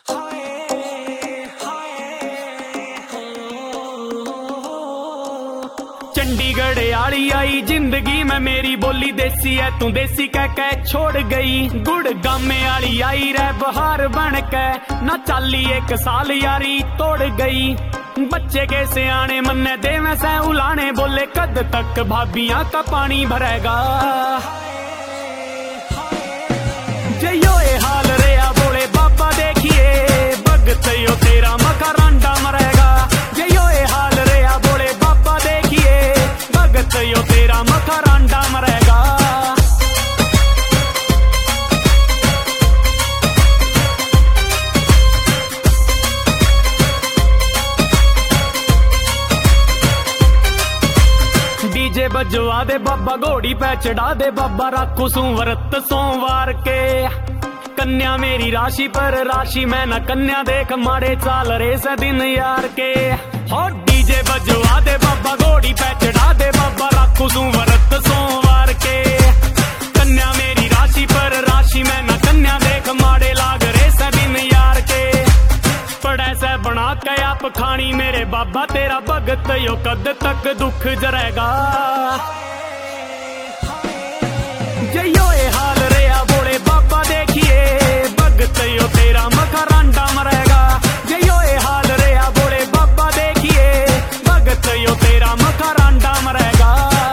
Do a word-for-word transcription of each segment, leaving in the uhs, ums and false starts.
चंडीगढ़ आली आई जिंदगी में मेरी बोली देसी है तू देसी कह के छोड़ गई। गुड़ गामे आली आई रे बहार बन के ना चाली एक साल यारी तोड़ गई। बच्चे के सियाने मन्ने दे में से उलाने बोले कद तक भाभियां का पानी भरेगा। जयो ए हाल रेया बोले बाबा देखिए भगत यो तेरा मकरांडा मरेगा। जयो ए हाल रेया बोले बाबा देखिए भगत यो तेरा मकरांडा मरेगा। डीजे बजवा दे बाबा घोड़ी पे चढ़ा दे बाबा राखू सू व्रत सोमवार के। कन्या मेरी राशि पर राशि में न कन्या देख मारे चाल रे से दिन यार के। हो डीजे बजवा दे बाबा घोड़ी पे चढ़ा दे बाबा राखू सू व्रत सोमवार के। कन्या मेरी राशि पर राशि में न कन्या देख मारे लाग रे से दिन यार के। पड़े से बना के आप खानी मेरे बाबा तेरा भगत यो कद तक दुख जरेगा। जयो ए हाल रेया बोले बाबा देखिए भगत यो तेरा मकरांडा मरेगा। जयो ए हाल रेया बोले बाबा देखिए भगत यो तेरा मकरांडा मरेगा।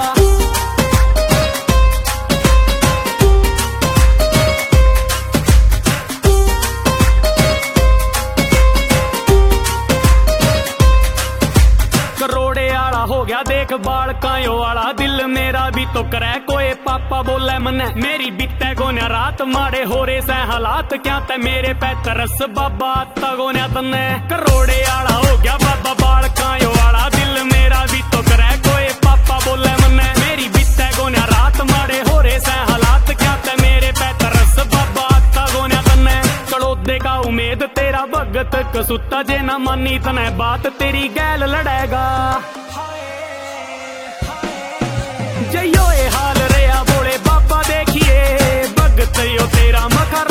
करोड़े आला हो गया देख बाल कायो वाला दिल मेरा भी तो करे कोई पापा बोले मने मेरी बीते गोन्या रात मारे हो रे से हालात क्या ते मेरे पे तरस बाबा आता गोन्या तने। करोड़े आला हो गया बाबा बाल कायो वाला दिल मेरा भी तो करे कोई पापा बोले मने मेरी बीते गोन्या रात मारे हो रे से हालात क्या ते मेरे पे तरस बाबा आता गोन्या तने। कड़ोदे का उम्मीद तेरा भगत कसूता जे ना मानी तने बात तेरी गैल लड़ेगा। जयो ए हाल रेया बोले बाबा देखिए भगत यो तेरा मका